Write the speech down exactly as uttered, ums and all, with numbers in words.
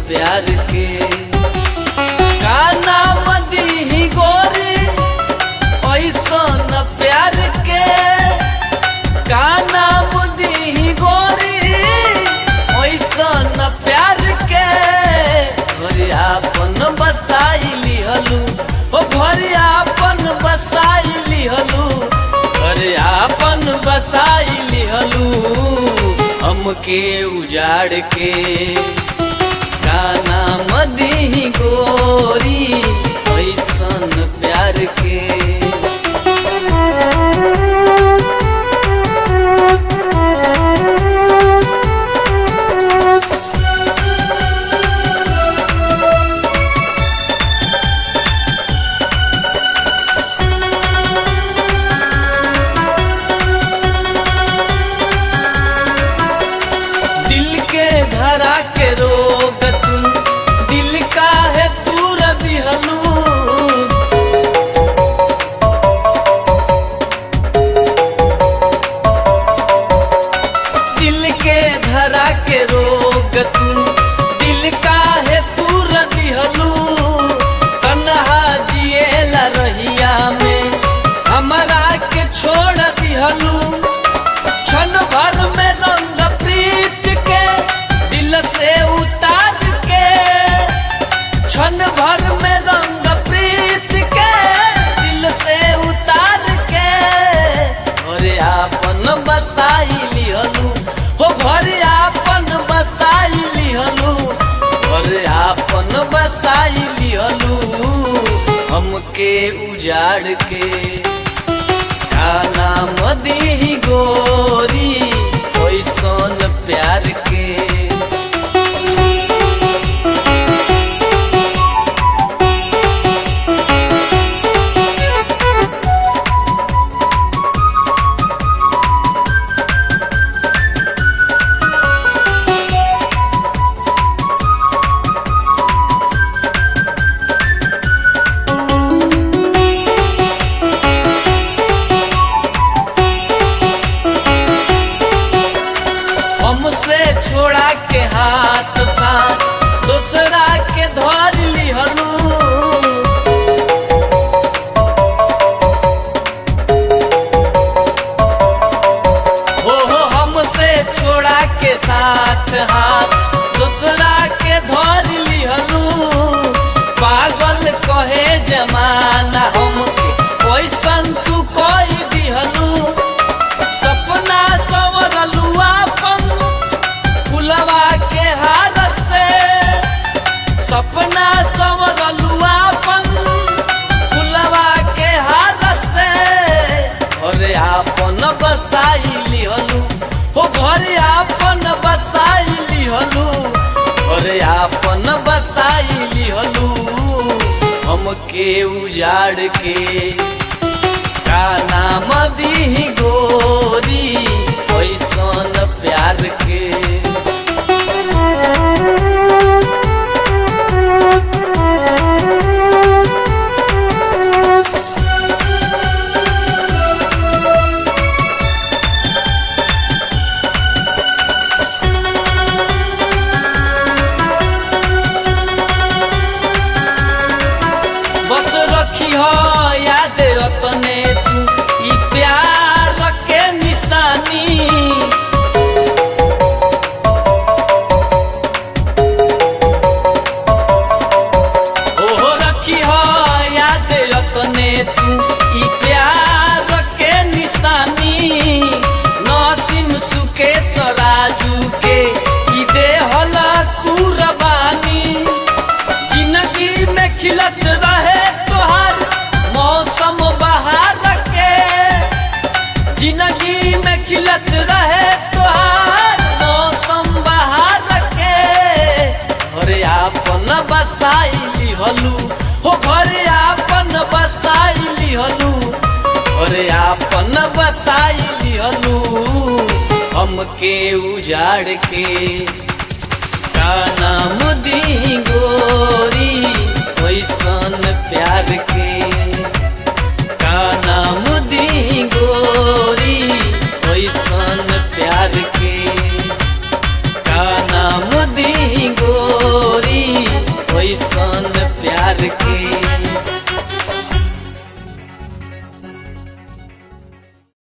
प्यार के। का नाम दी गोरी ऐसन प्यार के, का नाम दी गोरी ऐसन प्यार के। घर आपन बसाई लिहलू, ओ घर आपन बसाई लिहलू, घर आपन बसाई लिहलू हमके उजाड़ के। का नाम दी गोरी ऐसन प्यार के। धरा के रोग तुम दिल का है तूर दिहलू, दिल के धरा के रोग तुम दिल का है तूर दिहलू। तन्हा जिएला रहिया में हमरा के छोड़ दिहलू, क्षण भर में रंग प्रीत के दिल से उतार के, क्षण भर में रंग प्रीत के दिल से उतार के। घरे आपन बसाई लिहलू, हो घरे आपन बसाई लिहलू, घरे आपन बसाई लिहलू हमके उजाड़ के। का नाम दी गोरी ऐसन प्यार के। हमसे छोड़ा के हाथ साथ दूसरा के धर लिहलू, हो हो हमसे छोड़ा के साथ हाथ दूसरा के धर लिहलू। पागल कहे जमाना हमके कैसन तू कोई दिहलू, सपना सवरलू अपन फुलवा के हाथ से, सपना संवरलू अपन फुलवा के हाथ से। घर आपन बसाई लिहलू, हो घर आपन बसाई लिहलू, घर आपन बसाई लिहलू हमके उजाड़ के। का नाम दी गोरी ऐसन प्यार के। बस रखी हो याद अपने तू ई प्यार के निशानी, ओहो रखी हो याद अपने तू ई प्यार के निशानी। नसीम सुकेश राजू के ई देहल कुर्बानी, जिंदगी में खिलत रहे मौसम बहार के, जिंदगी में खिलत रहे तोहार मौसम बहार के। घरे आपन बसाई लिहलू, हो घरे आपन बसाई लिहलू, घरे आपन बसाई लिहलू हमके उजाड़ के। का नाम दी गोरी ऐसन प्यार के। का नाम दी